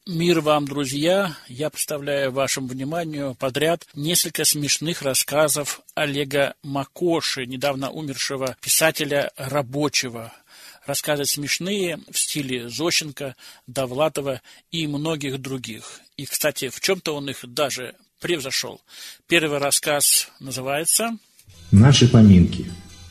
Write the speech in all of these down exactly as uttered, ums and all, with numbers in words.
Мир вам, друзья! Я представляю вашему вниманию подряд несколько смешных рассказов Олега Макоши, недавно умершего писателя рабочего. Рассказы смешные в стиле Зощенко, Довлатова и многих других. И, кстати, в чем-то он их даже превзошел. Первый рассказ называется «Наши поминки».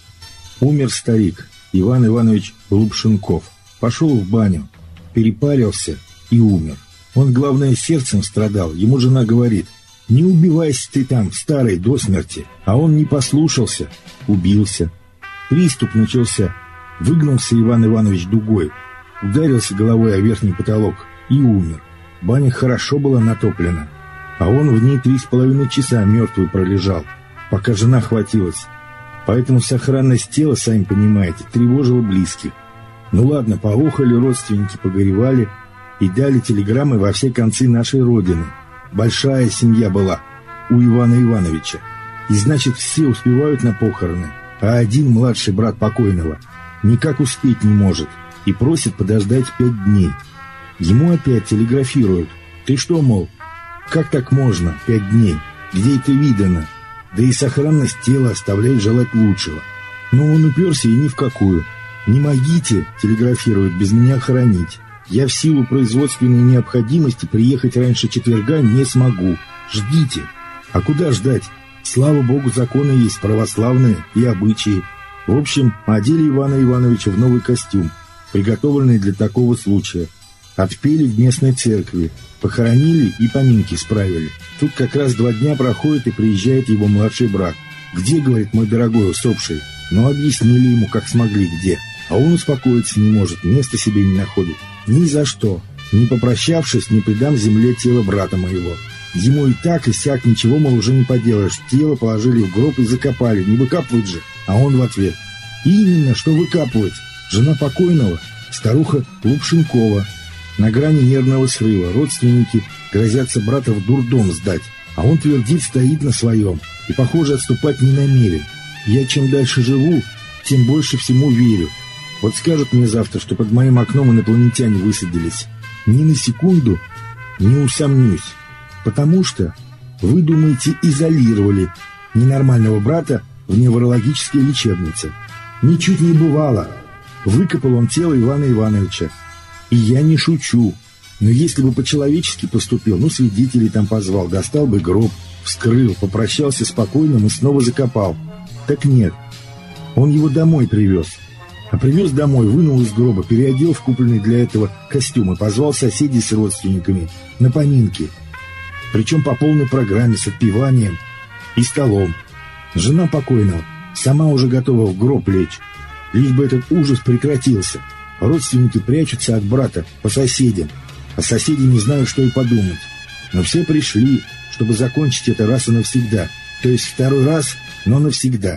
Умер старик Иван Иванович Лупшенков. Пошел в баню, перепарился и умер. Он, главное, сердцем страдал. Ему жена говорит: «Не убивайся ты там, старый, до смерти». А он не послушался, убился. Приступ начался. Выгнулся Иван Иванович дугой, ударился головой о верхний потолок и умер. Баня хорошо была натоплена, а он в ней три с половиной часа мертвый пролежал, пока жена хватилась. Поэтому сохранность тела, сами понимаете, тревожила близких. Ну ладно, поохали родственники, погоревали и дали телеграммы во все концы нашей родины. Большая семья была у Ивана Ивановича. И значит, все успевают на похороны, а один младший брат покойного никак успеть не может и просит подождать пять дней. Ему опять телеграфируют: «Ты что, мол, как так можно, пять дней? Где это видано? Да и сохранность тела оставляет желать лучшего». Но он уперся и ни в какую. «Не могите, — телеграфируют, — без меня хоронить. Я в силу производственной необходимости приехать раньше четверга не смогу. Ждите». А куда ждать? Слава богу, законы есть православные и обычаи. В общем, одели Ивана Ивановича в новый костюм, приготовленный для такого случая. Отпели в местной церкви, похоронили и поминки справили. Тут как раз два дня проходит, и приезжает его младший брат. «Где, — говорит, — мой дорогой усопший?» Но объяснили ему, как смогли, где. А он успокоиться не может, места себе не находит. Ни за что, не попрощавшись, не предам земле тело брата моего. Ему и так, и сяк ничего, мол, уже не поделаешь. Тело положили в гроб и закопали, не выкапывать же. А он в ответ: «Именно, что выкапывать? Жена покойного, старуха Лупшенкова, на грани нервного срыва. Родственники грозятся брата в дурдом сдать. А он твердит, стоит на своем и, похоже, отступать не намерен. Я чем дальше живу, тем больше всему верю. Вот скажут мне завтра, что под моим окном инопланетяне высадились. Ни на секунду не усомнюсь. Потому что, вы думаете, изолировали ненормального брата в неврологической лечебнице. Ничуть не бывало. Выкопал он тело Ивана Ивановича. И я не шучу. Но если бы по-человечески поступил, ну, свидетелей там позвал, достал бы гроб, вскрыл, попрощался с покойным и снова закопал. Так нет. Он его домой привез. А привез домой, вынул из гроба, переодел в купленный для этого костюм и позвал соседей с родственниками на поминки. Причем по полной программе, с отпеванием и столом. Жена покойного сама уже готова в гроб лечь, лишь бы этот ужас прекратился. Родственники прячутся от брата по соседям, а соседи не знают, что и подумать. Но все пришли, чтобы закончить это раз и навсегда. То есть второй раз, но навсегда.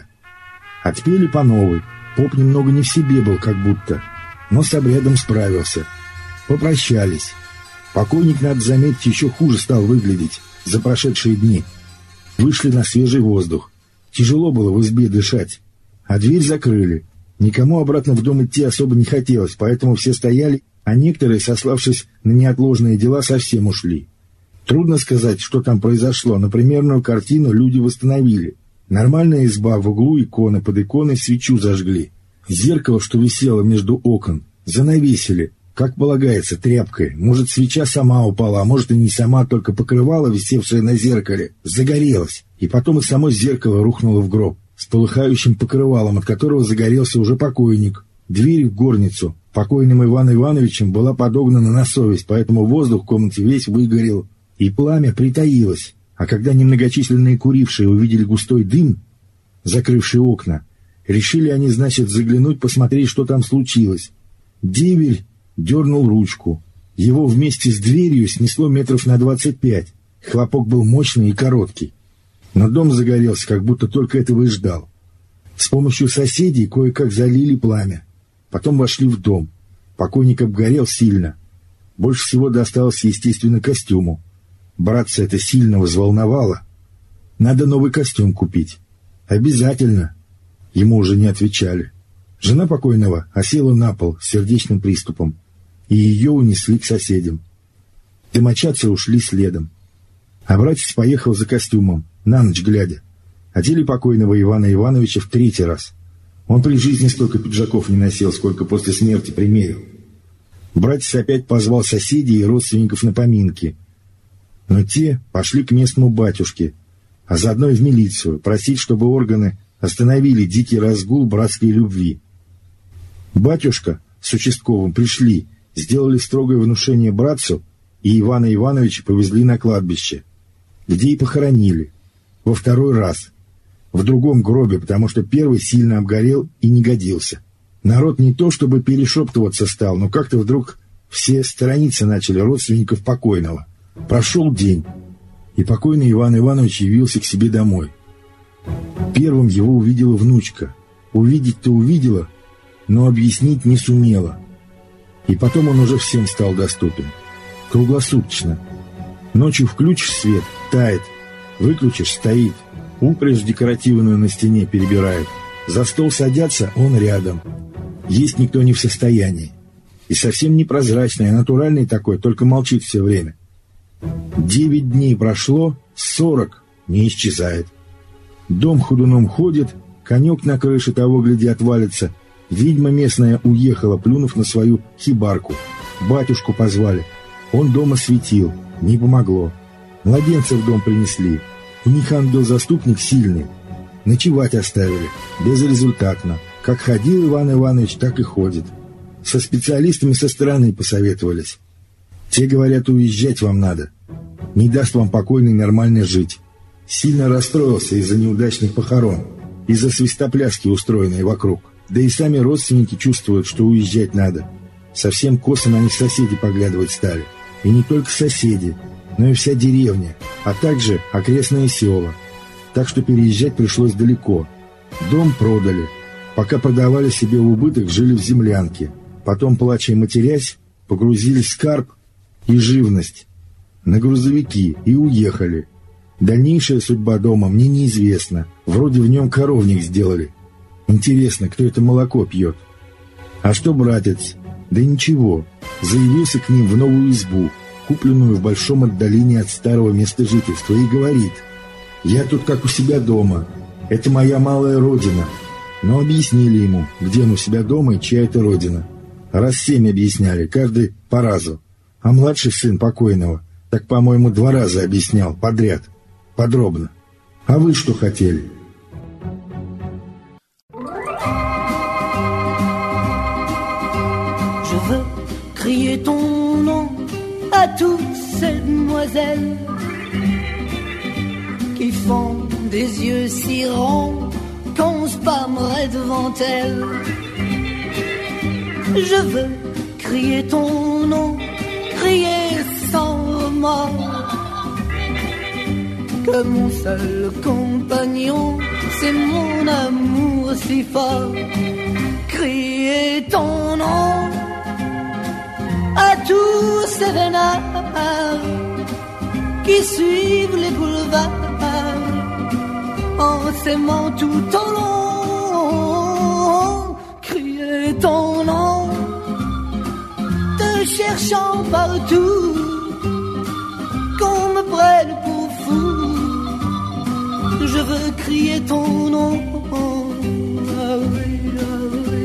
Отпели по новой. Поп немного не в себе был, как будто, но с обрядом справился. Попрощались. Покойник, надо заметить, еще хуже стал выглядеть за прошедшие дни. Вышли на свежий воздух. Тяжело было в избе дышать. А дверь закрыли. Никому обратно в дом идти особо не хотелось, поэтому все стояли, а некоторые, сославшись на неотложные дела, совсем ушли. Трудно сказать, что там произошло, но примерную картину люди восстановили. Нормальная изба, в углу иконы, под иконой свечу зажгли. Зеркало, что висело между окон, занавесили, как полагается, тряпкой. Может, свеча сама упала, а может, и не сама, только покрывало, висевшее на зеркале, загорелось. И потом и само зеркало рухнуло в гроб с полыхающим покрывалом, от которого загорелся уже покойник. Дверь в горницу покойным Иваном Ивановичем была подогнана на совесть, поэтому воздух в комнате весь выгорел, и пламя притаилось. А когда немногочисленные курившие увидели густой дым, закрывший окна, решили они, значит, заглянуть, посмотреть, что там случилось. Деверь дернул ручку. Его вместе с дверью снесло метров на двадцать пять. Хлопок был мощный и короткий. Но дом загорелся, как будто только этого и ждал. С помощью соседей кое-как залили пламя. Потом вошли в дом. Покойник обгорел сильно. Больше всего досталось, естественно, костюму. Братца это сильно взволновало. Надо новый костюм купить. Обязательно. Ему уже не отвечали. Жена покойного осела на пол с сердечным приступом, и ее унесли к соседям. Домочадцы ушли следом. А братец поехал за костюмом, на ночь глядя. Одели покойного Ивана Ивановича в третий раз. Он при жизни столько пиджаков не носил, сколько после смерти примерил. Братец опять позвал соседей и родственников на поминки. Но те пошли к местному батюшке, а заодно и в милицию, просить, чтобы органы остановили дикий разгул братской любви. Батюшка с участковым пришли, сделали строгое внушение братцу, и Ивана Ивановича повезли на кладбище, где и похоронили. Во второй раз. В другом гробе, потому что первый сильно обгорел и не годился. Народ не то чтобы перешептываться стал, но как-то вдруг все сторониться начали родственников покойного. Прошел день, и покойный Иван Иванович явился к себе домой. Первым его увидела внучка. Увидеть-то увидела, но объяснить не сумела. И потом он уже всем стал доступен. Круглосуточно. Ночью включишь свет — тает. Выключишь — стоит. Упряжь декоративную на стене перебирает. За стол садятся — он рядом. Есть никто не в состоянии. И совсем непрозрачный, а натуральный такой, только молчит все время. Девять дней прошло, сорок — не исчезает. Дом ходуном ходит, конек на крыше того гляди отвалится. Ведьма местная уехала, плюнув на свою хибарку. Батюшку позвали. Он дома светил, не помогло. Младенца в дом принесли. У них ангел-заступник сильный. Ночевать оставили, безрезультатно. Как ходил Иван Иванович, так и ходит. Со специалистами со стороны посоветовались. Те говорят, уезжать вам надо. Не даст вам покойный нормально жить. Сильно расстроился из-за неудачных похорон, из-за свистопляски, устроенной вокруг. Да и сами родственники чувствуют, что уезжать надо. Совсем косо на них соседи поглядывать стали. И не только соседи, но и вся деревня, а также окрестные села. Так что переезжать пришлось далеко. Дом продали. Пока продавали себе в убыток, жили в землянке. Потом, плача и матерясь, погрузили скарб и живность на грузовики и уехали. Дальнейшая судьба дома мне неизвестна. Вроде в нем коровник сделали. Интересно, кто это молоко пьет? А что братец? Да ничего. Заявился к ним в новую избу, купленную в большом отдалении от старого места жительства, и говорит: «Я тут как у себя дома. Это моя малая родина». Но объяснили ему, где он у себя дома и чья это родина. Раз семь объясняли, каждый по разу. А младший сын покойного, так, по-моему, два раза объяснял подряд, подробно. А вы что хотели? Je veux crier ton nom à toutes ces demoiselles qui font des yeux si ronds qu'on se pâmerait devant elles. Je veux crier ton nom, crier sans remords, que mon seul compagnon, c'est mon amour si fort. Crier ton nom à tous ces vénards qui suivent les boulevards en s'aimant tout au long. Crier ton nom, te cherchant partout, qu'on me prenne pour fou. Je veux crier ton nom. Ah oui, ah oui.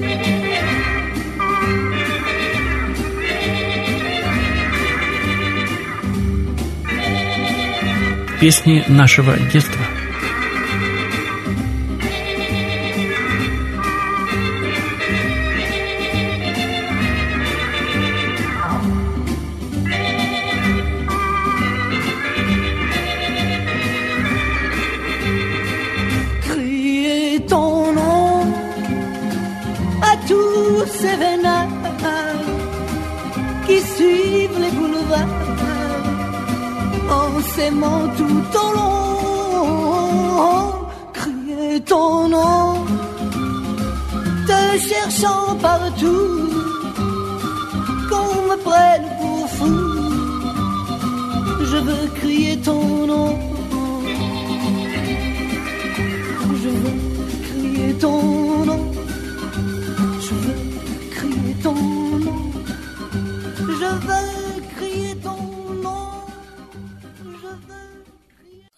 Песни нашего детства. Crier ton nom à tous ces vénards qui suivent les boulevards en s'aimant tout au long. Crier ton nom, te cherchant partout, qu'on me prenne pour fou. Je veux crier ton nom. Je veux crier ton nom. Je veux crier ton nom. Je veux crier ton nom.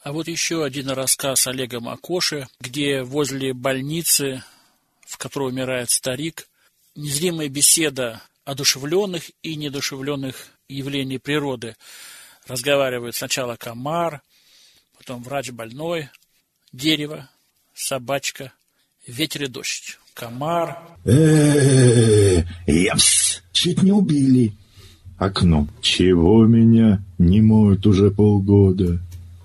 А вот еще один рассказ Олега Макоши, где возле больницы, в которой умирает старик, незримая беседа одушевленных и недушевленных явлений природы. Разговаривают сначала комар, потом врач больной, дерево, собачка, ветер и дождь. Комар. Э-э-э, япс, чуть не убили. Окно. Чего меня не моют уже полгода?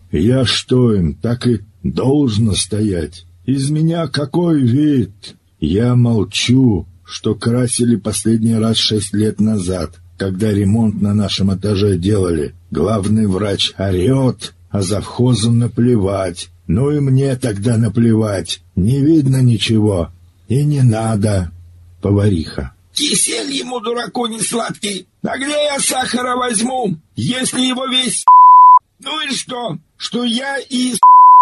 Я что им, так и должно стоять? Из меня какой вид? Я молчу, что красили последний раз шесть лет назад, когда ремонт на нашем этаже делали. Главный врач орет, а завхозу наплевать. Ну и мне тогда наплевать. Не видно ничего. И не надо. Повариха. Кисель ему, дураку, не сладкий. А где я сахара возьму, если его весь... Ну и что? Что я и...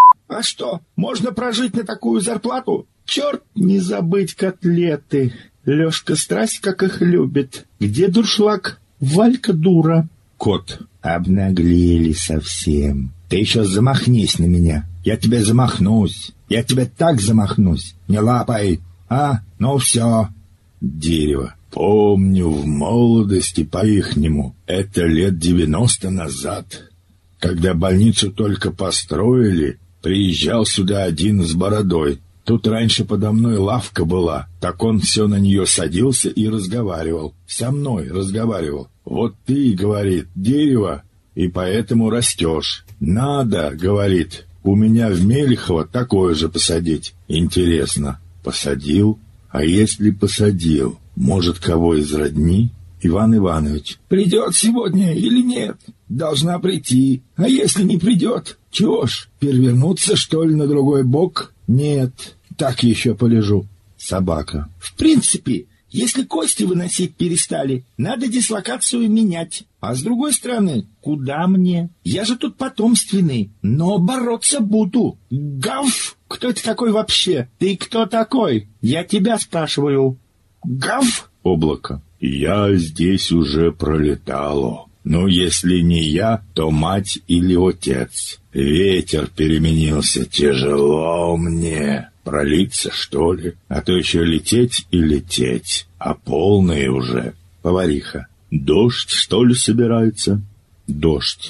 А что, можно прожить на такую зарплату? Черт, не забыть котлеты. Лёшка страсть, как их любит. Где дуршлаг? Валька дура. Кот. Обнаглели совсем. Ты еще замахнись на меня. Я тебе замахнусь. Я тебе так замахнусь. Не лапай. А, ну все. Дерево. Помню в молодости по-ихнему. Это лет девяносто назад. Когда больницу только построили, приезжал сюда один с бородой. Тут раньше подо мной лавка была. Так он все на нее садился и разговаривал. Со мной разговаривал. Вот ты, говорит, дерево, и поэтому растешь. Надо, говорит, у меня в Мелехово такое же посадить. Интересно, посадил? А если посадил, может, кого из родни? Иван Иванович. Придет сегодня или нет? Должна прийти. А если не придет? Чего ж, перевернуться, что ли, на другой бок? Нет, так еще полежу. Собака. В принципе, если кости выносить перестали, надо дислокацию менять. А с другой стороны, куда мне? Я же тут потомственный, но бороться буду. Гав! Кто это такой вообще? Ты кто такой? Я тебя спрашиваю. Гав! Облако. Я здесь уже пролетало. Ну, если не я, то мать или отец. Ветер переменился, тяжело мне. Пролиться, что ли? А то еще лететь и лететь. А полные уже. Повариха. Дождь, что ли, собирается? Дождь.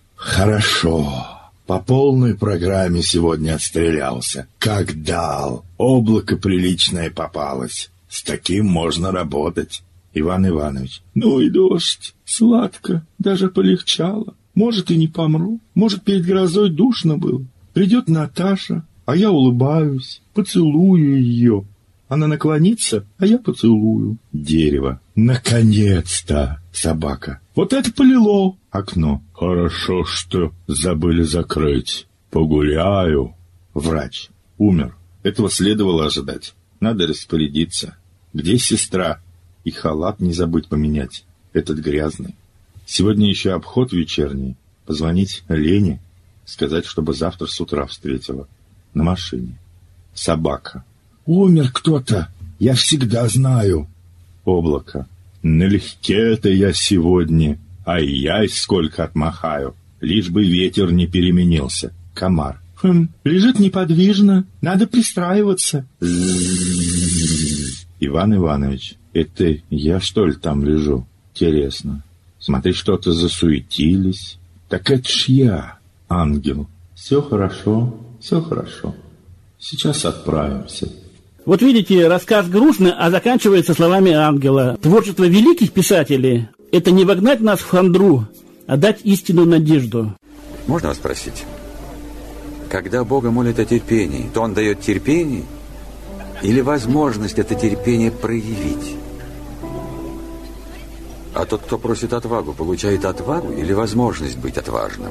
Хорошо. По полной программе сегодня отстрелялся. Как дал. Облако приличное попалось. С таким можно работать. Иван Иванович. Ну и дождь. Сладко. Даже полегчало. Может, и не помру. Может, перед грозой душно было. Придет Наташа, а я улыбаюсь, поцелую ее. Она наклонится, а я поцелую. Дерево. Наконец-то. Собака. Вот это полило. Окно. Хорошо, что забыли закрыть. Погуляю. Врач. Умер. Этого следовало ожидать. Надо распорядиться. Где сестра? И халат не забыть поменять. Этот грязный. Сегодня еще обход вечерний. Позвонить Лене. Сказать, чтобы завтра с утра встретила. На машине. Собака. Умер кто-то. Я всегда знаю. Облако. Налегке-то я сегодня. Ай-яй, сколько отмахаю. Лишь бы ветер не переменился. Комар. Хм, лежит неподвижно. Надо пристраиваться. Иван Иванович. Это я, что ли, там лежу? Интересно. Смотри, что-то засуетились. Так это ж я, ангел. Все хорошо, все хорошо. Сейчас отправимся. Вот видите, рассказ грустный, а заканчивается словами ангела. Творчество великих писателей – это не вогнать нас в хандру, а дать истинную надежду. Можно вас спросить? Когда Бога молят о терпении, то Он дает терпение или возможность это терпение проявить? А тот, кто просит отвагу, получает отвагу или возможность быть отважным?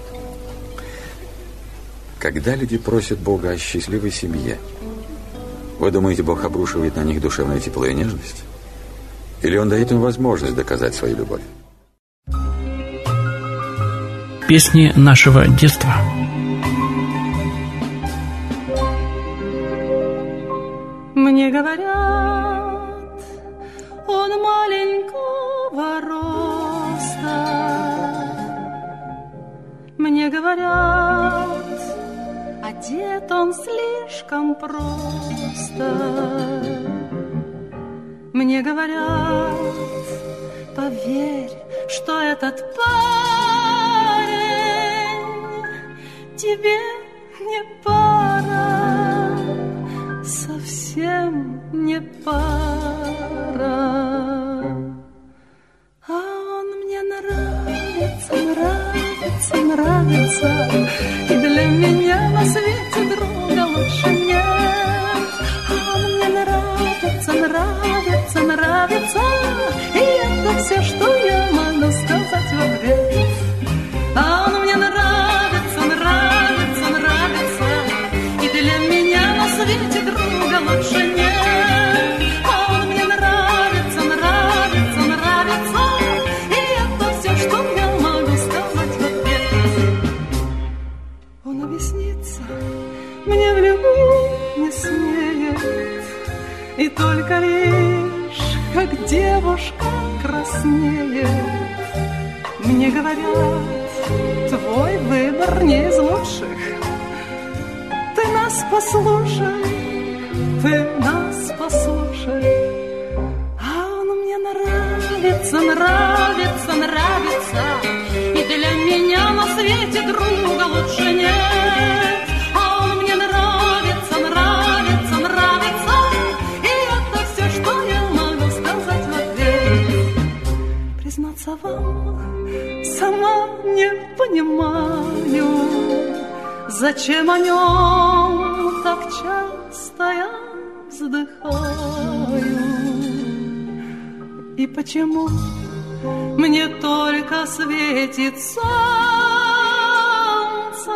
Когда люди просят Бога о счастливой семье, вы думаете, Бог обрушивает на них душевное тепло и нежность? Или Он дает им возможность доказать свою любовь? Песни нашего детства. Мне говорят, он маленького роста. Мне говорят, одет он слишком просто. Мне говорят, поверь, что этот парень тебе не пара, совсем не пара. А он мне нравится, нравится, нравится, и для меня на свете друга лучше нет. А он мне нравится, нравится, нравится, и это все, что я могу сказать в ответ. А он мне нравится, нравится, нравится, и для меня на свете друга лучше нет. А он мне нравится, нравится, нравится, и это все, что я могу сказать в ответ. Он объяснится мне в любви не смеет, и только лишь, как девушка краснеет. Мне говорят, твой выбор не из лучших. Ты нас послушай, ты нас послушай. А он мне нравится, нравится, нравится, и для меня на свете друга лучше нет. А он мне нравится, нравится, нравится, и это все, что я могу сказать в ответ. Признаться вам, сама не понимаю, зачем о нем так часто я вздыхаю, и почему мне только светит солнце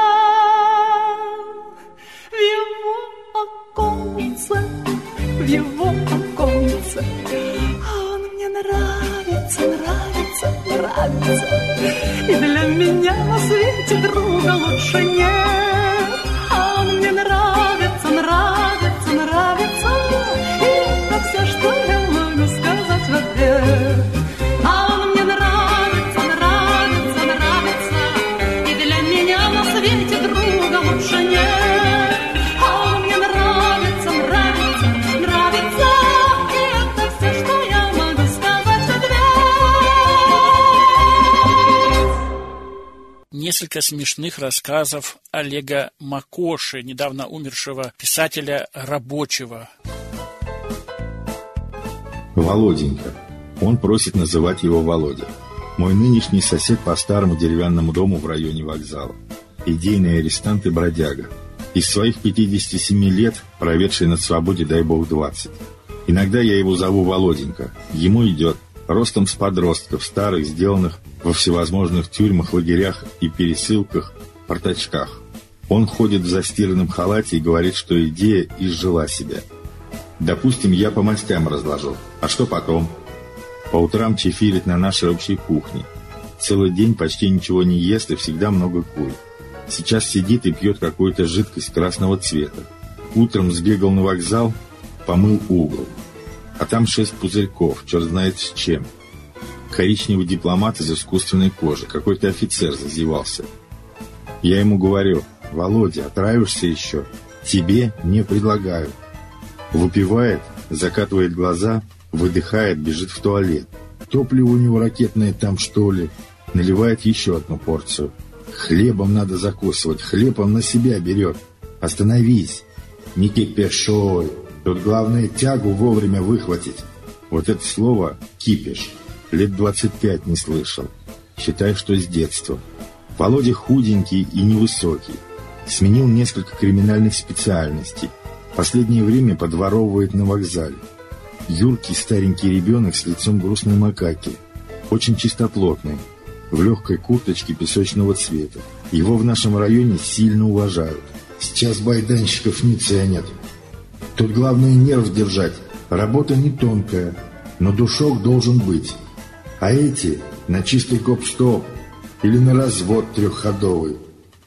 в его оконце, в его оконце. А он мне нравится, нравится, нравится, и для меня на свете друга лучше нет. А он мне нравится, нравится, нравится, и это все, что я могу сказать в ответ. А он мне нравится, нравится, нравится, и для меня на свете друга лучше нет. А он мне нравится, нравится, нравится, и это все, что я могу сказать в ответ. Несколько смешных рассказов Олега Макоши, недавно умершего писателя рабочего. Володенька. Он просит называть его Володя. Мой нынешний сосед по старому деревянному дому в районе вокзала. Идейный арестант и бродяга. Из своих пятидесяти семи лет, проведший на свободе, дай бог, двадцать. Иногда я его зову Володенька. Ему идет. Ростом с подростков, старых, сделанных во всевозможных тюрьмах, лагерях и пересылках, порточках. Он ходит в застиранном халате и говорит, что идея изжила себя. Допустим, я по мастям разложу. А что потом? По утрам чефирит на нашей общей кухне. Целый день почти ничего не ест и всегда много курит. Сейчас сидит и пьет какую-то жидкость красного цвета. Утром сбегал на вокзал, помыл угол. А там шесть пузырьков, черт знает с чем. Коричневый дипломат из искусственной кожи. Какой-то офицер зазевался. Я ему говорю: Володя, отравишься еще? Тебе не предлагаю. Выпивает, закатывает глаза, выдыхает, бежит в туалет. Топливо у него ракетное там, что ли? Наливает еще одну порцию. Хлебом надо закусывать, хлеб он на себя берет. Остановись, не кипишой. Тут главное тягу вовремя выхватить. Вот это слово «кипиш» лет двадцать пять не слышал. Считай, что с детства. Володя худенький и невысокий. Сменил несколько криминальных специальностей. Последнее время подворовывает на вокзале. Юркий старенький ребенок с лицом грустной макаки. Очень чистоплотный. В легкой курточке песочного цвета. Его в нашем районе сильно уважают. Сейчас байданщиков не ценят. Тут главное нерв держать. Работа не тонкая, но душок должен быть. А эти на чистый гоп-стоп или на развод трехходовый.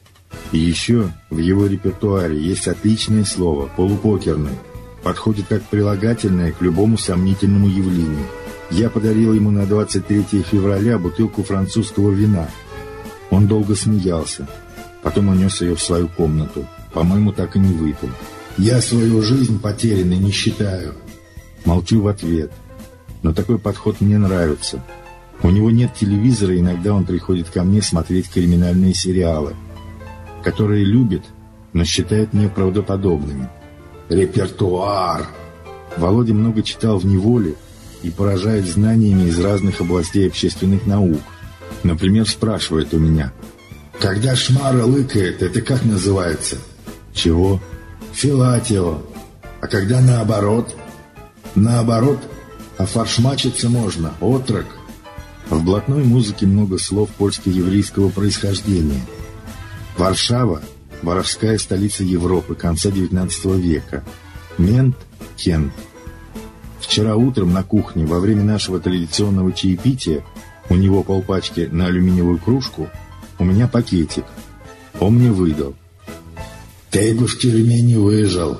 И еще в его репертуаре есть отличное слово «полупокерный». Подходит как прилагательное к любому сомнительному явлению. Я подарил ему на двадцать третье февраля бутылку французского вина. Он долго смеялся. Потом унес ее в свою комнату. по-моему, так и не выпил. Я свою жизнь потерянной не считаю. Молчу в ответ. Но такой подход мне нравится. У него нет телевизора, и иногда он приходит ко мне смотреть криминальные сериалы, которые любит, но считает неправдоподобными. Репертуар! Володя много читал в неволе и поражает знаниями из разных областей общественных наук. Например, спрашивает у меня: когда шмара лыкает, это как называется? Чего? Филатио. А когда наоборот? Наоборот, а форшмачиться можно, отрок. В блатной музыке много слов польско-еврейского происхождения. Варшава – воровская столица Европы конца девятнадцатого века. Мент – Кент. Вчера утром на кухне во время нашего традиционного чаепития у него полпачки на алюминиевую кружку, у меня пакетик. Он мне выдал. Ты бы в тюрьме не выжил.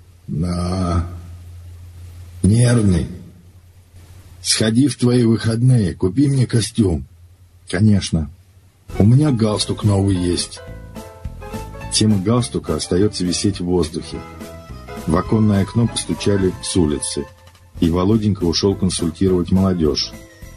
Да. Нервный. Сходи в твои выходные, купи мне костюм. Конечно. У меня галстук новый есть. Тема галстука остается висеть в воздухе. В оконное окно постучали с улицы, и Володенька ушел консультировать молодежь.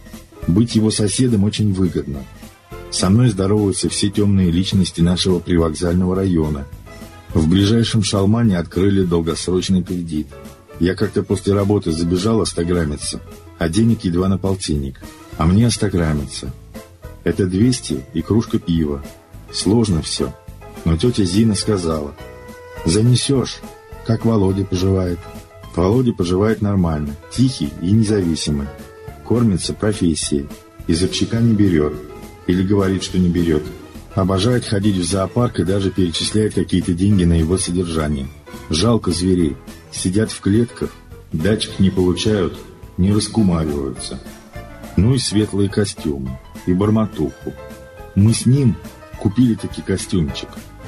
Быть его соседом очень выгодно. Со мной здороваются все темные личности нашего привокзального района. В ближайшем шалмане открыли долгосрочный кредит. Я как-то после работы забежал остаграмиться, а денег едва на полтинник. А мне остаграмиться. Это двести и кружка пива. Сложно все. Но тетя Зина сказала: занесешь, как Володя поживает. Володя поживает нормально, тихий и независимый. Кормится профессией, из общака не берет. Или говорит, что не берет. Обожает ходить в зоопарк и даже перечисляет какие-то деньги на его содержание. Жалко зверей. Сидят в клетках, дачек не получают, не раскумариваются. Ну и светлые костюмы, и бормотуху. Мы с ним купили таки костюмчик.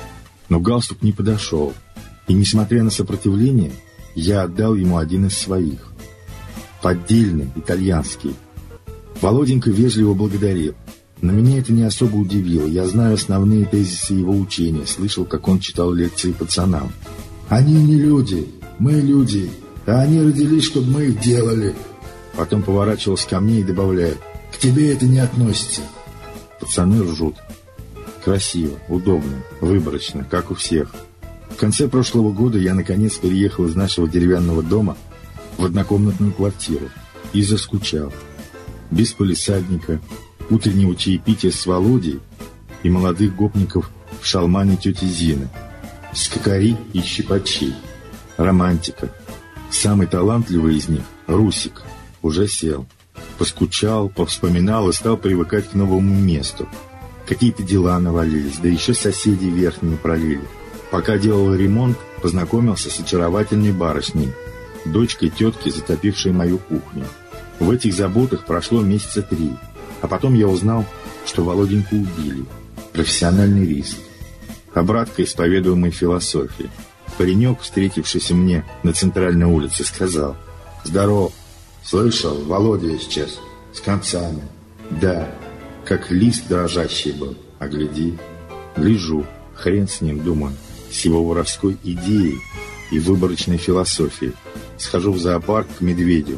Но галстук не подошел. И, несмотря на сопротивление, я отдал ему один из своих. Поддельный, итальянский. Володенька вежливо благодарил. Но меня это не особо удивило. Я знаю основные тезисы его учения, слышал, как он читал лекции пацанам. Они не люди, мы люди, а они родились, чтобы мы их делали. Потом поворачивался ко мне и добавляет: к тебе это не относится. Пацаны ржут. Красиво, удобно, выборочно, как у всех. В конце прошлого года я наконец переехал из нашего деревянного дома в однокомнатную квартиру и заскучал. Без палисадника, утреннего чаепития с Володей и молодых гопников в шалмане тети Зины. Скакари и щипачи. Романтика. Самый талантливый из них, Русик, уже сел. Поскучал, повспоминал и стал привыкать к новому месту. Какие-то дела навалились, да еще соседи верхние пролили. Пока делал ремонт, познакомился с очаровательной барышней, дочкой тетки, затопившей мою кухню. В этих заботах прошло месяца три, а потом я узнал, что Володеньку убили. Профессиональный риск. Обратка исповедуемой философии. Паренек, встретившийся мне на центральной улице, сказал: «Здоров. Слышал, Володя исчез. С концами». Да, как лист дрожащий был. А гляди, гляжу, хрен с ним, думаю, с его воровской идеей и выборочной философией. Схожу в зоопарк к медведю,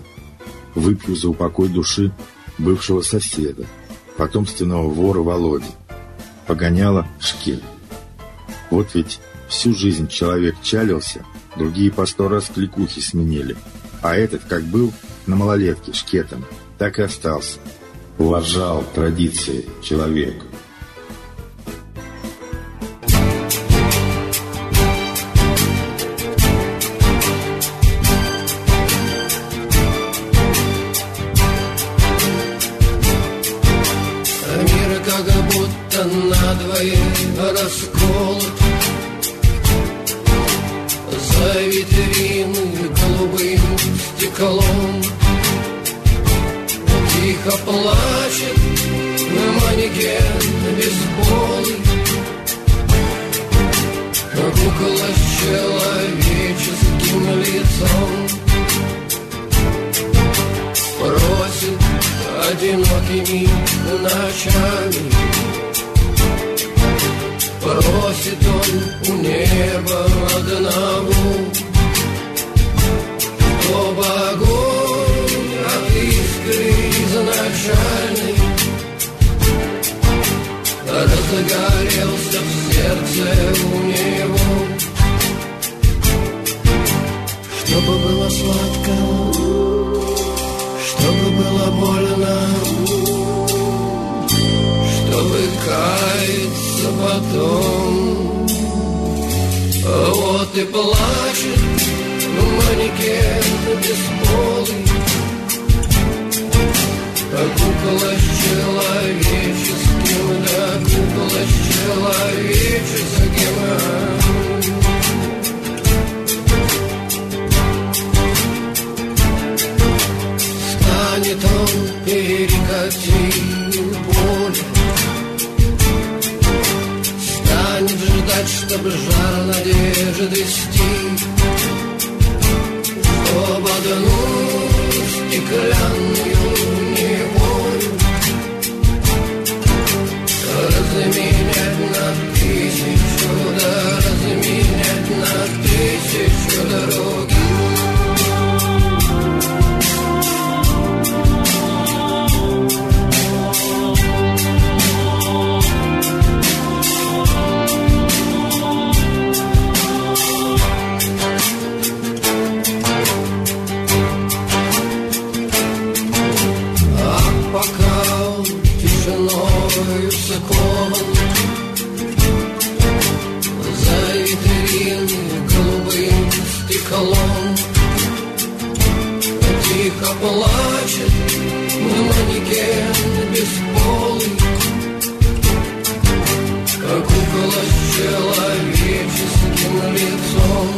выпью за упокой души бывшего соседа, потомственного вора Володи. Погоняла шкет. Вот ведь всю жизнь человек чалился, другие по сто раз кликухи сменили, а этот, как был на малолетке шкетом, так и остался. Уважал традиции человек. Мир как будто надвое расколот. За витрины голубым стеклом тихо плачет манекен бейсболы. Кукла с человеческим лицом просит одинокими ночами. Просит он у неба загорелся в сердце у него. Чтобы было сладко, чтобы было больно, чтобы каяться потом. Вот и плачет манекен бесполый, как кукла с человеческим, да кукла с человеческим. Станет он перекатить боль, станет ждать, чтоб жар надежды стих, чтоб одну стеклянную неволю разменять на тысячу, да разменять на тысячу дороги. Закован за витрины голубым стеклом, тихо плачет манекен бесполый, как кукла с человеческим лицом.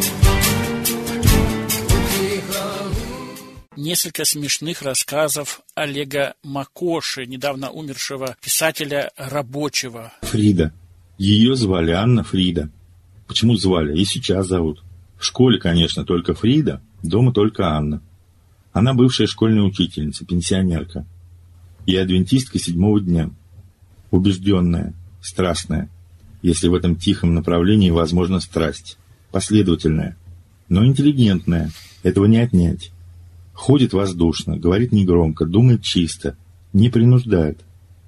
Несколько смешных рассказов Олега Макоши, недавно умершего писателя рабочего. Фрида. Ее звали Анна Фрида. Почему звали? И сейчас зовут. В школе, конечно, только Фрида, дома только Анна. Она бывшая школьная учительница, пенсионерка. И адвентистка седьмого дня. Убежденная, страстная, если в этом тихом направлении возможна страсть. Последовательная, но интеллигентная, этого не отнять. Ходит воздушно, говорит негромко, думает чисто, не принуждает.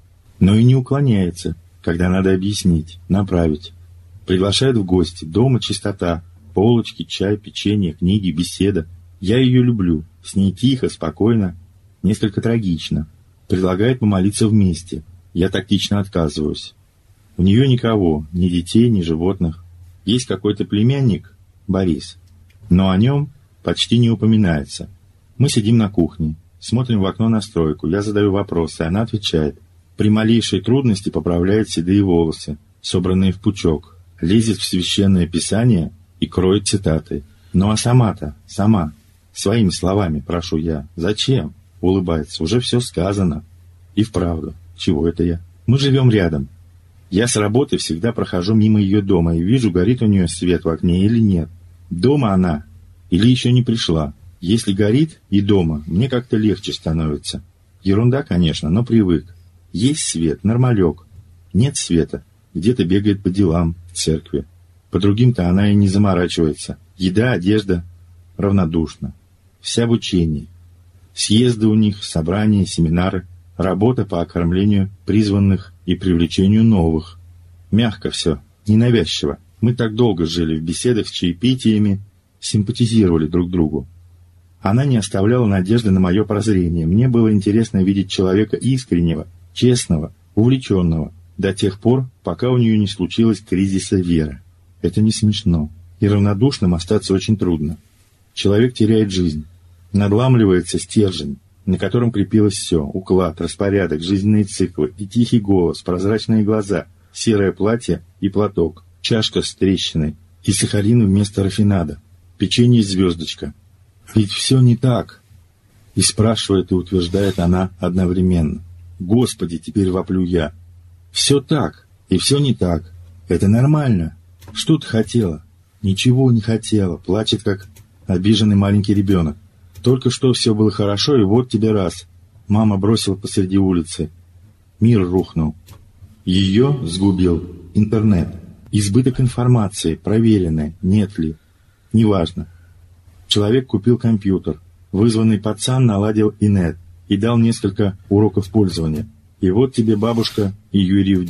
Но и не уклоняется, когда надо объяснить, направить. Приглашает в гости, дома чистота, полочки, чай, печенье, книги, беседа. Я ее люблю, с ней тихо, спокойно, несколько трагично. Предлагает помолиться вместе, я тактично отказываюсь. У нее никого, ни детей, ни животных. Есть какой-то племянник, Борис, но о нем почти не упоминается. Мы сидим на кухне, смотрим в окно на стройку, я задаю вопросы, она отвечает. При малейшей трудности поправляет седые волосы, собранные в пучок, лезет в священное писание и кроет цитаты. Ну а сама-то, сама, своими словами, прошу я. Зачем? Улыбается, уже все сказано. И вправду, чего это я? Мы живем рядом. Я с работы всегда прохожу мимо ее дома и вижу, горит у нее свет в окне или нет. Дома она или еще не пришла. Если горит и дома, мне как-то легче становится. Ерунда, конечно, но привык. Есть свет, нормалек. Нет света, где-то бегает по делам, в церкви. По другим-то она и не заморачивается. Еда, одежда, равнодушна. Вся в учении. Съезды у них, собрания, семинары, работа по окормлению призванных и привлечению новых. Мягко все, ненавязчиво. Мы так долго жили в беседах с чаепитиями, симпатизировали друг другу. Она не оставляла надежды на мое прозрение. Мне было интересно видеть человека искреннего, честного, увлеченного, до тех пор, пока у нее не случилось кризиса веры. Это не смешно. И равнодушным остаться очень трудно. Человек теряет жизнь. Надламливается стержень, на котором крепилось все. Уклад, распорядок, жизненные циклы и тихий голос, прозрачные глаза, серое платье и платок, чашка с трещиной и сахарин вместо рафинада, печенье звездочка. Ведь все не так. И спрашивает и утверждает она одновременно. Господи, теперь воплю я. Все так, и все не так. Это нормально. Что ты хотела? Ничего не хотела. Плачет, как обиженный маленький ребенок. Только что все было хорошо, и вот тебе раз. Мама бросила посреди улицы. Мир рухнул. Ее сгубил интернет. Избыток информации, проверенной, нет ли. Неважно. Человек купил компьютер. Вызванный пацан наладил инет и дал несколько уроков пользования. И вот тебе бабушка и Юрьев день.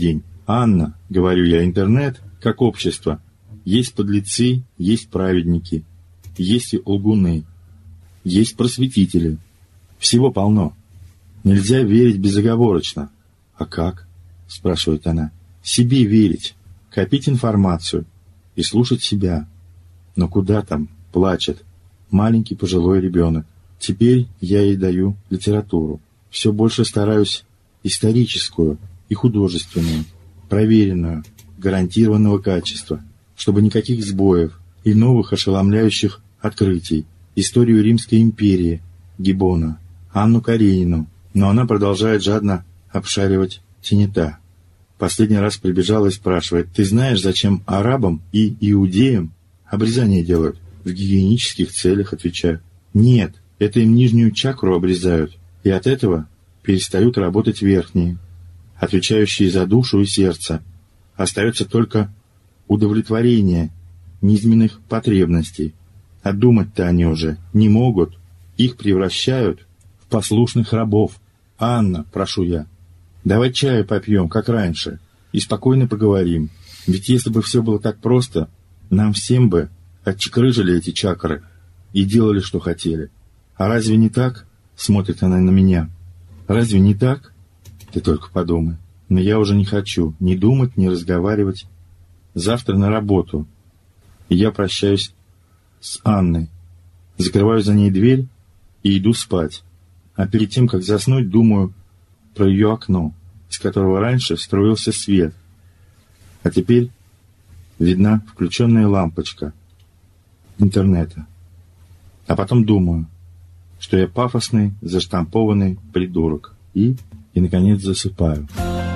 «Анна, — говорю я, — интернет, как общество, есть подлецы, есть праведники, есть и лгуны, есть просветители. Всего полно. Нельзя верить безоговорочно». «А как?» — спрашивает она. «Себе верить, копить информацию и слушать себя». «Но куда там?» — плачет маленький пожилой ребенок. Теперь я ей даю литературу. Все больше стараюсь историческую и художественную, проверенную, гарантированного качества, чтобы никаких сбоев и новых ошеломляющих открытий. Историю Римской империи, Гиббона, Анну Каренину, но она продолжает жадно обшаривать тенета. Последний раз прибежала и спрашивает: «Ты знаешь, зачем арабам и иудеям обрезание делают?» «В гигиенических целях», отвечаю. «Нет, это им нижнюю чакру обрезают, и от этого перестают работать верхние, отвечающие за душу и сердце. Остается только удовлетворение низменных потребностей. А думать-то они уже не могут, их превращают в послушных рабов. Анна, прошу я, давай чаю попьем, как раньше, и спокойно поговорим. Ведь если бы все было так просто, нам всем бы отчекрыжили эти чакры и делали, что хотели. А разве не так?» — смотрит она на меня. «Разве не так? Ты только подумай. Но я уже не хочу ни думать, ни разговаривать. Завтра на работу. И я прощаюсь с Анной, закрываю за ней дверь и иду спать. А перед тем, как заснуть, думаю про ее окно, из которого раньше струился свет, а теперь видна включенная лампочка интернета. А потом думаю, что я пафосный, заштампованный придурок. И, и наконец, засыпаю.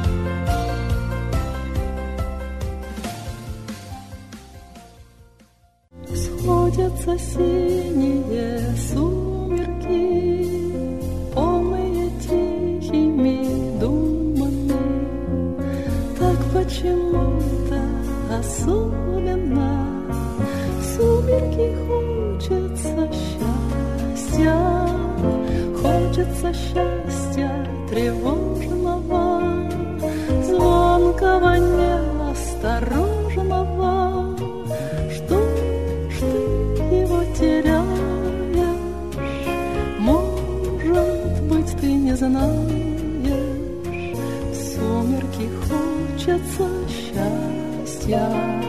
Сходятся синие сумерки, полные тихими думами. Так почему-то особенно сумерки хочется счастья, хочется счастья тревожного, звонкого, неосторожного. Что ж ты его теряешь? Может быть, ты не знаешь, в сумерки хочется счастья.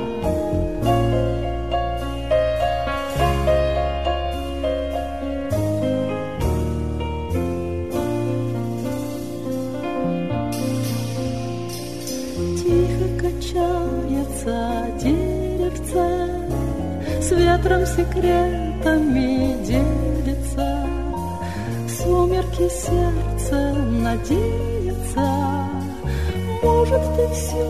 Деревце с ветром секретами делится, сумерки сердце надеется. Может, ты все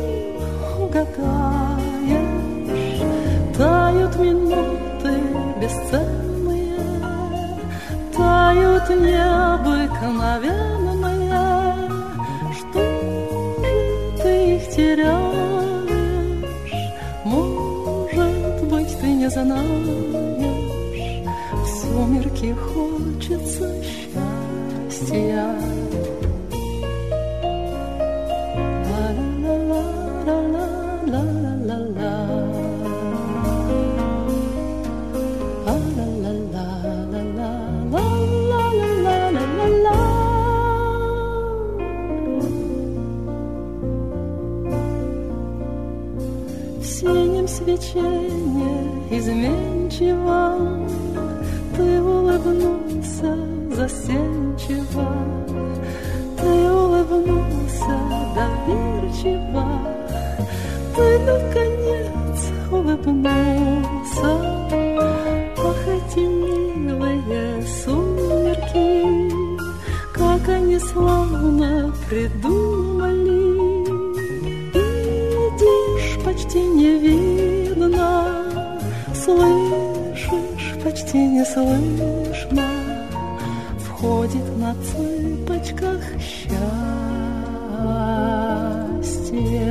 угадаешь, тают минуты бесценные, тают необыкновенные. Что же ты их теряешь? Не знаешь, в сумерки хочется счастья. В синем свечении изменчиво ты улыбнулся застенчиво, ты улыбнулся доверчиво, ты наконец улыбнулся. Ах, эти милые сумерки, как они славно придумали. Идешь почти не видно, слышишь, почти не слышно, входит на цыпочках счастье.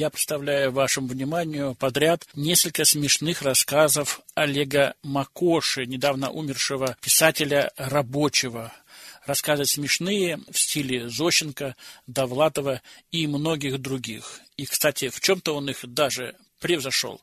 я представляю вашему вниманию подряд несколько смешных рассказов Олега Макоши, недавно умершего писателя рабочего. Рассказы смешные в стиле Зощенко, Довлатова и многих других. И, кстати, в чем-то он их даже превзошел.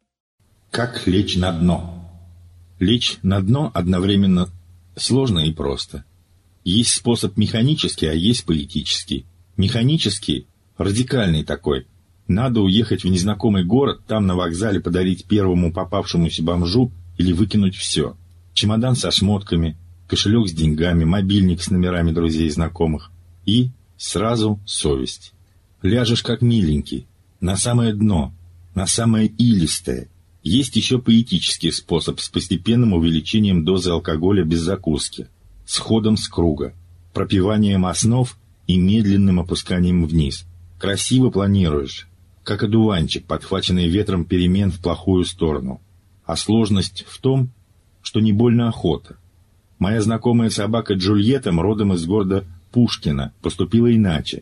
Как лечь на дно? Лечь на дно одновременно сложно и просто. Есть способ механический, а есть поэтический. Механический, радикальный такой. Надо уехать в незнакомый город, там на вокзале подарить первому попавшемуся бомжу или выкинуть все. Чемодан со шмотками, кошелек с деньгами, мобильник с номерами друзей и знакомых. И сразу совесть. Ляжешь как миленький, на самое дно, на самое илистое. Есть еще поэтический способ с постепенным увеличением дозы алкоголя без закуски, сходом с круга, пропиванием основ и медленным опусканием вниз. Красиво планируешь, как одуванчик, подхваченный ветром перемен в плохую сторону. А сложность в том, что не больно охота. Моя знакомая собака Джульетта, родом из города Пушкино, поступила иначе.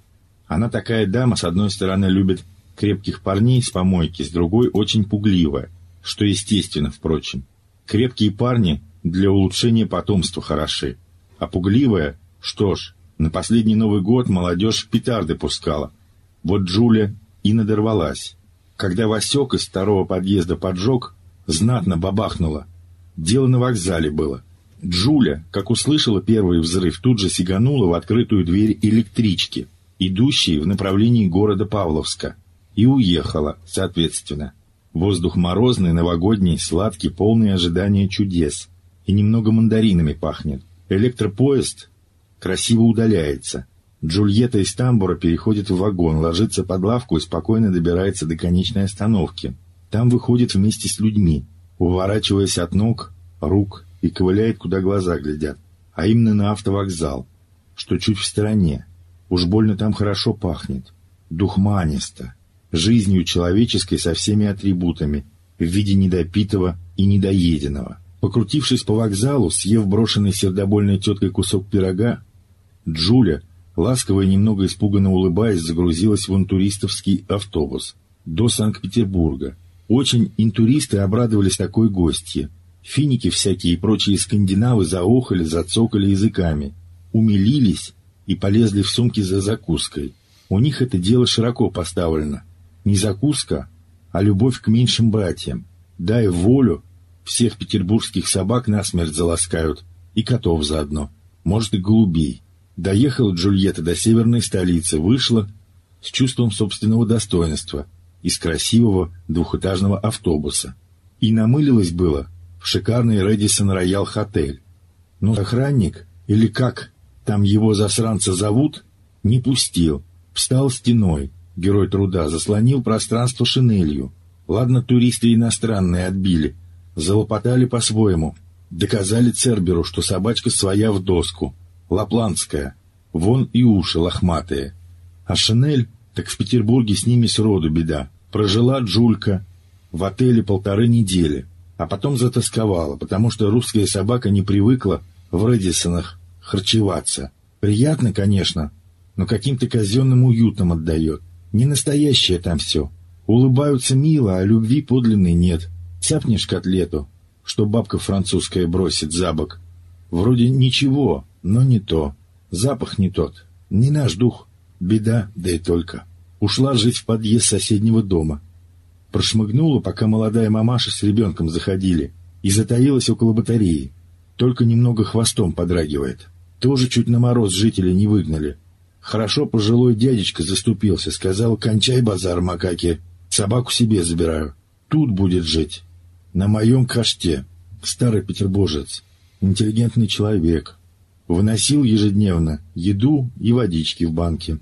Она такая дама, с одной стороны, любит крепких парней с помойки, с другой очень пугливая, что естественно, впрочем. Крепкие парни для улучшения потомства хороши, а пугливая, что ж, на последний Новый год молодежь петарды пускала. Вот Джуля и надорвалась. Когда Васек из второго подъезда поджег, знатно бабахнуло. Дело на вокзале было. Джуля, как услышала первый взрыв, тут же сиганула в открытую дверь электрички, идущей в направлении города Павловска, и уехала, соответственно. Воздух морозный, новогодний, сладкий, полный ожидания чудес. И немного мандаринами пахнет. Электропоезд красиво удаляется. Джульетта из тамбура переходит в вагон, ложится под лавку и спокойно добирается до конечной остановки. Там выходит вместе с людьми, уворачиваясь от ног, рук и ковыляет, куда глаза глядят. А именно на автовокзал, что чуть в стороне. Уж больно там хорошо пахнет. Духманисто. Жизнью человеческой со всеми атрибутами, в виде недопитого и недоеденного. Покрутившись по вокзалу, съев брошенный сердобольной теткой кусок пирога, Джуля, ласково и немного испуганно улыбаясь, загрузилась в интуристовский автобус до Санкт-Петербурга. Очень интуристы обрадовались такой гостье. Финики всякие и прочие скандинавы заохали, зацокали языками, умилились и полезли в сумки за закуской. У них это дело широко поставлено. Не закуска, а любовь к меньшим братьям. Дай волю, всех петербургских собак насмерть заласкают, и котов заодно, может и голубей. Доехала Джульетта до северной столицы, вышла с чувством собственного достоинства из красивого двухэтажного автобуса. И намылилась было в шикарный Рэдисон Роял Хотель. Но охранник, или как там его засранца зовут, не пустил. Встал стеной, герой труда, заслонил пространство шинелью. Ладно, туристы иностранные отбили, залопотали по-своему, доказали Церберу, что собачка своя в доску, лапландская, вон и уши лохматые. А шинель, так в Петербурге с ними сроду беда. Прожила Джулька в отеле полторы недели, а потом затасковала, потому что русская собака не привыкла в Рэдисонах харчеваться. Приятно, конечно, но каким-то казенным уютом отдает. Не настоящее там все. Улыбаются мило, а любви подлинной нет. Цапнешь котлету, что бабка французская бросит за бок. Вроде ничего, но не то. Запах не тот. Не наш дух. Беда, да и только. Ушла жить в подъезд соседнего дома. Прошмыгнула, пока молодая мамаша с ребенком заходили, и затаилась около батареи. Только немного хвостом подрагивает. Тоже чуть на мороз жители не выгнали. Хорошо пожилой дядечка заступился, сказал: «Кончай базар, макаки, собаку себе забираю. Тут будет жить. На моем каште». Старый петербуржец, интеллигентный человек. Выносил ежедневно еду и водички в банке.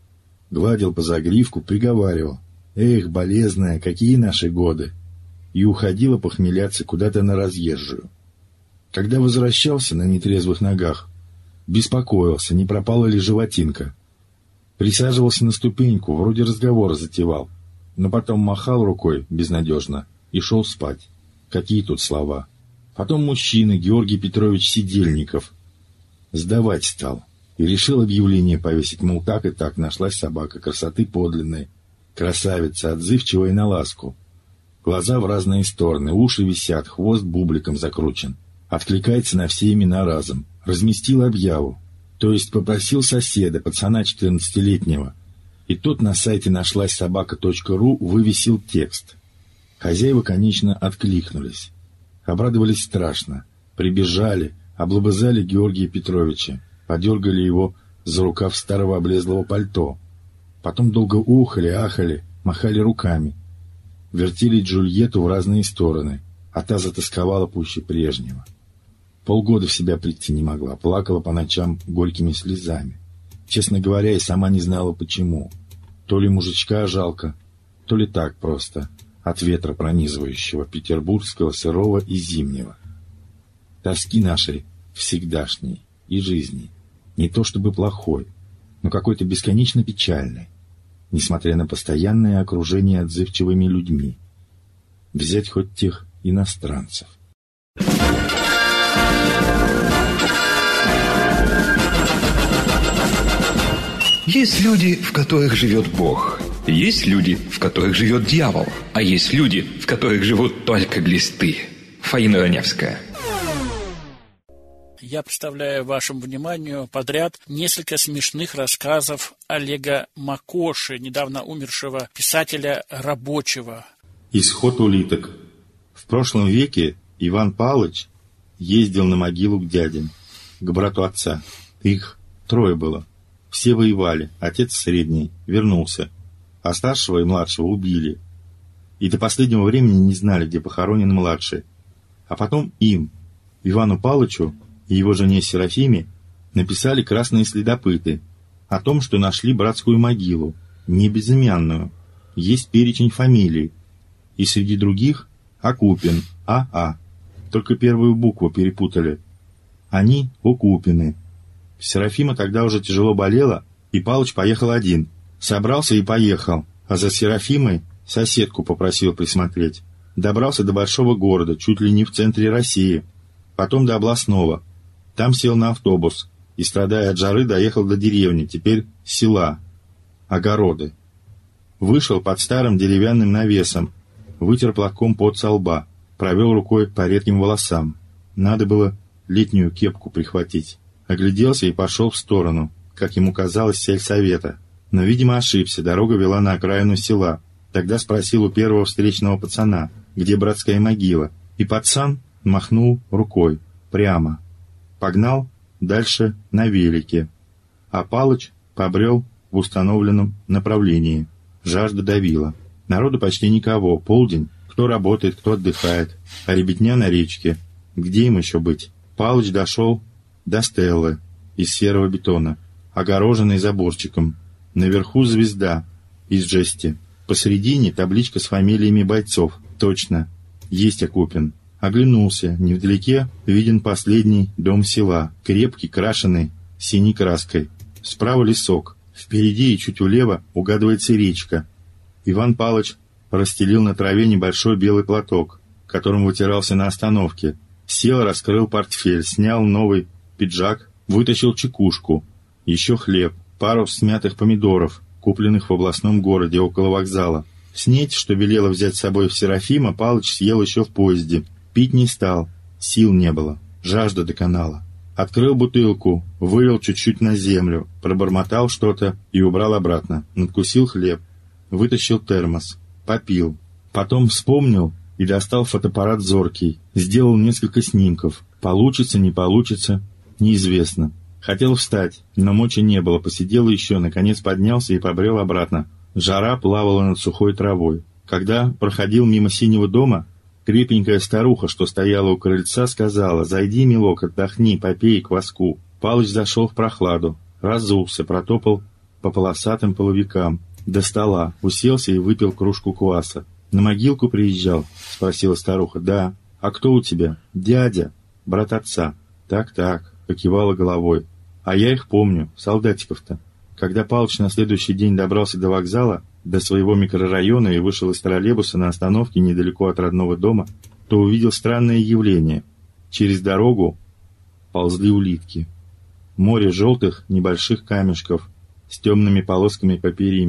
Гладил по загривку, приговаривал: «Эх, болезная, какие наши годы!» И уходила похмеляться куда-то на разъезжую. Когда возвращался на нетрезвых ногах, беспокоился, не пропала ли животинка. Присаживался на ступеньку, вроде разговора затевал, но потом махал рукой безнадежно и шел спать. Какие тут слова. Потом мужчина, Георгий Петрович Сидельников, сдавать стал и решил объявление повесить, мол, так и так, нашлась собака, красоты подлинной. Красавица, отзывчивая на ласку. Глаза в разные стороны, уши висят, хвост бубликом закручен. Откликается на все имена разом. Разместил объяву. То есть попросил соседа, пацана четырнадцатилетнего. И тут на сайте нашлась собака точка ру вывесил текст. Хозяева, конечно, откликнулись. Обрадовались страшно. Прибежали, облобызали Георгия Петровича. Подергали его за рукав старого облезлого пальто. Потом долго ухали, ахали, махали руками. Вертели Джульетту в разные стороны, а та затосковала пуще прежнего. Полгода в себя прийти не могла, плакала по ночам горькими слезами. Честно говоря, и сама не знала почему. То ли мужичка жалко, то ли так просто, от ветра пронизывающего, петербургского, сырого и зимнего. Тоски нашей всегдашней и жизни. Не то чтобы плохой, но какой-то бесконечно печальный, несмотря на постоянное окружение отзывчивыми людьми. Взять хоть тех иностранцев. Есть люди, в которых живет Бог. Есть люди, в которых живет дьявол. А есть люди, в которых живут только глисты. Фаина Раневская. Я представляю вашему вниманию подряд несколько смешных рассказов Олега Макоши, недавно умершего писателя рабочего. Исход улиток. В прошлом веке Иван Павлович ездил на могилу к дядям, к брату отца. Их трое было. Все воевали, отец средний вернулся, а старшего и младшего убили. И до последнего времени не знали, где похоронен младший. А потом им, Ивану Павловичу и его жене Серафиме, написали красные следопыты о том, что нашли братскую могилу, не безымянную. Есть перечень фамилий, и среди других Окупин, А А. Только первую букву перепутали. Они Окупины. Серафима тогда уже тяжело болела, и Палыч поехал один. Собрался и поехал, а за Серафимой соседку попросил присмотреть. Добрался до большого города, чуть ли не в центре России, потом до областного. Там сел на автобус и, страдая от жары, доехал до деревни, теперь села, огороды. Вышел под старым деревянным навесом, вытер платком пот со лба, провел рукой по редким волосам. Надо было летнюю кепку прихватить. Огляделся и пошел в сторону, как ему казалось, сельсовета. Но, видимо, ошибся, дорога вела на окраину села. Тогда спросил у первого встречного пацана, где братская могила, и пацан махнул рукой, прямо. Погнал дальше на велике, а Палыч побрел в установленном направлении. Жажда давила. Народу почти никого, полдень, кто работает, кто отдыхает, а ребятня на речке. Где им еще быть? Палыч дошел до стеллы из серого бетона, огороженной заборчиком. Наверху звезда из жести. Посредине табличка с фамилиями бойцов. Точно, есть Окупин. Оглянулся. Невдалеке виден последний дом села, крепкий, крашеный синей краской. Справа лесок. Впереди и чуть влево угадывается речка. Иван Павлович расстелил на траве небольшой белый платок, которым вытирался на остановке. Сел, раскрыл портфель, снял новый пиджак, вытащил чекушку, еще хлеб, пару смятых помидоров, купленных в областном городе около вокзала. Снеть, что велела взять с собой в Серафима, Палыч съел еще в поезде. Пить не стал, сил не было, жажда доконала. Открыл бутылку, вылил чуть-чуть на землю, пробормотал что-то и убрал обратно. Надкусил хлеб, вытащил термос, попил. Потом вспомнил и достал фотоаппарат зоркий. Сделал несколько снимков. Получится, не получится, неизвестно. Хотел встать, но мочи не было, посидел еще, наконец поднялся и побрел обратно. Жара плавала над сухой травой. Когда проходил мимо синего дома, крепенькая старуха, что стояла у крыльца, сказала: «Зайди, милок, отдохни, попей кваску». Палыч зашел в прохладу, разулся, протопал по полосатым половикам до стола, уселся и выпил кружку кваса. «На могилку приезжал?» — спросила старуха. «Да». «А кто у тебя?» «Дядя, брат отца». «Так-так», — покивала головой. «А я их помню, солдатиков-то». Когда Палыч на следующий день добрался до вокзала, до своего микрорайона и вышел из троллейбуса на остановке недалеко от родного дома, то увидел странное явление. Через дорогу ползли улитки. Море желтых небольших камешков с темными полосками по периметру.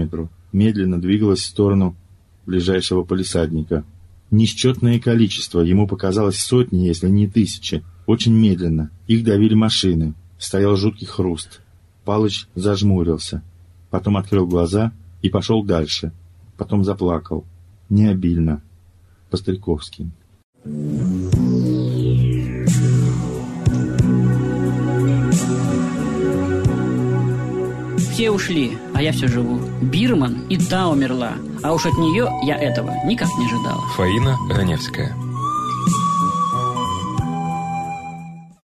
медленно двигалась в сторону ближайшего палисадника. Несчетное количество, ему показалось сотни, если не тысячи. Очень медленно. Их давили машины. Стоял жуткий хруст. Палыч зажмурился. Потом открыл глаза и пошел дальше. Потом заплакал. Не обильно. По-стариковски. Все ушли, а я все живу. Бирман и та умерла. А уж от нее я этого никак не ожидала. Фаина Раневская.